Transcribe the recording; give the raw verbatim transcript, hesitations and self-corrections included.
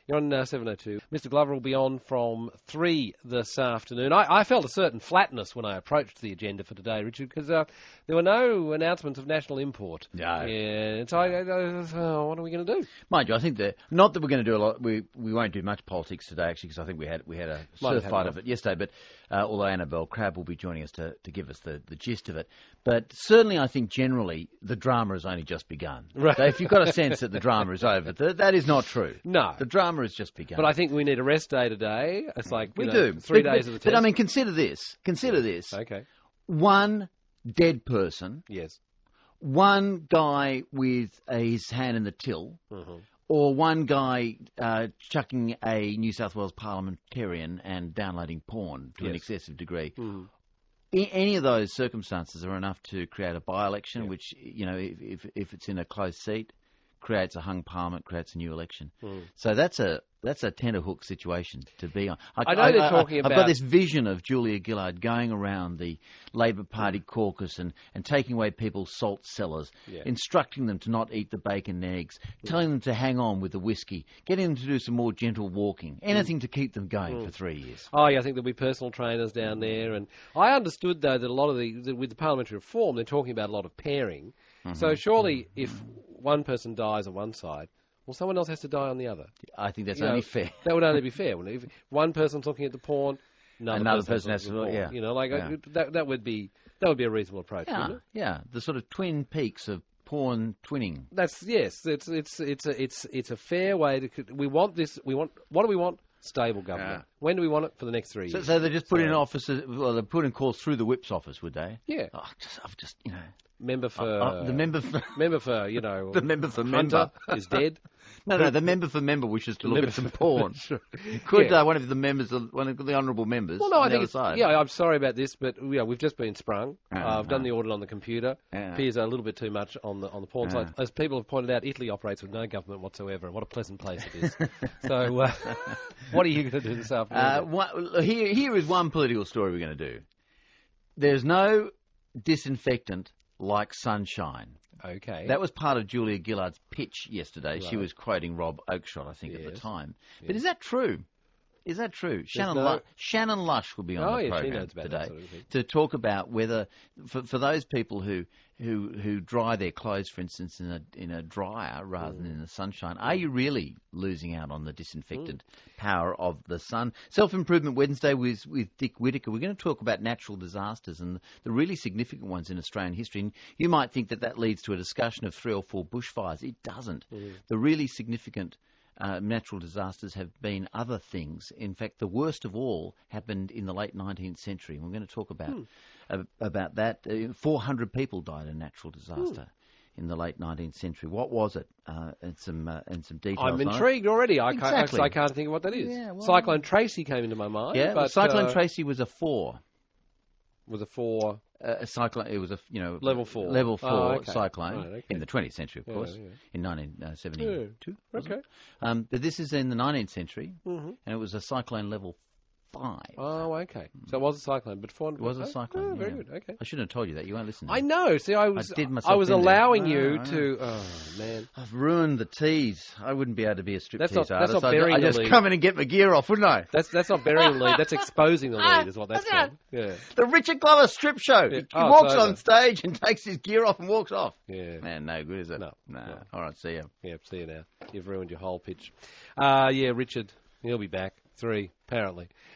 You're on uh, seven oh two. Mister Glover will be on from three this afternoon. I, I felt a certain flatness when I approached the agenda for today, Richard, because uh, there were no announcements of national import. No. Yeah, and so I, I, I oh, what are we going to do? Mind you, I think that not that we're going to do a lot. We we won't do much politics today, actually, because I think we had we had a Might surf have fight had of it yesterday. But uh, although Annabelle Crabb will be joining us to, to give us the, the gist of it, but certainly I think generally the drama has only just begun. Right. So if you've got a sense that the drama is over, th- that is not true. No. The drama has just begun. But I think we need a rest day today. It's like, you we know, do three but, days but, of the test. But I mean, consider this. Consider this. Okay. One dead person. Yes. One guy with uh, his hand in the till. Mm-hmm. Or one guy uh, chucking a New South Wales parliamentarian and downloading porn to Yes. an excessive degree. Mm. I, any of those circumstances are enough to create a by-election, Yeah. which, you know, if, if if it's in a closed seat, creates a hung parliament, creates a new election. Mm. So that's a that's a tenterhook situation to be on. I know they're talking I've about- got this vision of Julia Gillard going around the Labor Party caucus and, and taking away people's salt cellars, Yeah. instructing them to not eat the bacon and eggs, telling them to hang on with the whiskey, getting them to do some more gentle walking, anything to keep them going for three years. Oh, yeah, I think there'll be personal trainers down there. And I understood, though, that a lot of the, that with the parliamentary reform, they're talking about a lot of pairing. Mm-hmm. So surely if one person dies on one side, well, someone else has to die on the other. I think that's You only know, fair. That would only be fair, wouldn't it? If one person's looking at the porn, another, Another person, person has to look at the look- porn. yeah. You know, like Yeah. uh, that. That would be that would be a reasonable approach, Yeah, wouldn't it? yeah, the sort of twin peaks of porn twinning. That's yes. It's it's it's a it's it's a fair way to. We want this. We want what do we want? Stable government. Yeah. When do we want it? For the next three So, years. so they just put in So- offices. Well, they put in calls through the whip's office, would they? Yeah. Oh, just, I've just, you know, Member for uh, the member for member for you know the member for Hunter member is dead. No, no, the member for member wishes to look member at some for- porn. Sure. Could Yeah. uh, one of the members, of, one of the honourable members, Well, no, on I the think other it's, side? yeah. I'm sorry about this, but yeah, we've just been sprung. Yeah, uh, I've done no. the audit on the computer. Yeah. Appears a little bit too much on the on the porn Yeah. side. As people have pointed out, Italy operates with no government whatsoever, and what a pleasant place it is. So, uh, what are you going to do this afternoon? Uh, one, here, here is one political story we're going to do. There's no disinfectant like sunshine. okay. That was part of Julia Gillard's pitch yesterday. She Right. was quoting Rob Oakeshott, I think, at the Yes. time. But Yes. is that true? Is that true? Shannon, no- Lu- Shannon Lush will be on Oh, the yeah, she program knows about that today sort of thing. to talk about whether, for, for those people who, who who dry their clothes, for instance, in a in a dryer rather than in the sunshine, are you really losing out on the disinfectant power of the sun? Self Improvement Wednesday with with Dick Whittaker. We're going to talk about natural disasters and the really significant ones in Australian history. And you might think that that leads to a discussion of three or four bushfires. It doesn't. The really significant Uh, natural disasters have been other things. In fact, the worst of all happened in the late nineteenth century. We're going to talk about Hmm. uh, about that. Uh, four hundred people died in natural disaster Hmm. in the late nineteenth century. What was it? Uh, and some uh, and some details. I'm on it. intrigued already. I can't, Exactly. I can't think of what that is. Yeah, well- Cyclone Tracy came into my mind. Yeah, but, Cyclone uh, Tracy was a four. was a four. Uh, a cyclone. It was a you know Level four. level four Oh, okay. cyclone Right, okay. in the twentieth century, of Yeah, course, yeah. in nineteen seventy-two. was Okay. it? Um, but this is in the nineteenth century, Mm-hmm. and it was a cyclone level five. Oh, okay. So it was a cyclone, but four hundred. It was a oh, cyclone. Oh, very yeah. good. Okay. I shouldn't have told you that. You won't listen. I know. See, I was. did myself was in there. allowing I you know, I know. to. Oh man. I've ruined the tease. I wouldn't be able to be a striptease That's not- artist. that's not I'd, burying I'd the just lead. come in and get my gear off, wouldn't I? That's that's not burying the lead. That's exposing the lead, is what that's Ah, called. Yeah. The Richard Glover strip show. Yeah. He, he Oh, walks it's on over. stage and takes his gear off and walks off. Yeah. Man, no good, is it? No, Nah. no. All right, see you. Yeah. See you now. You've ruined your whole pitch. Uh yeah, Richard. He'll be back. Three, apparently.